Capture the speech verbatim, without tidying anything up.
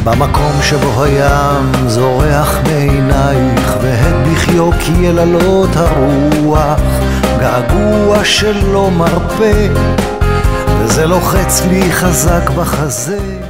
במקום שבו הים זורח מעינייך, והד בחיו כי יללות הרוח, געגוע שלא מרפא, וזה לוחץ לי חזק בחזה.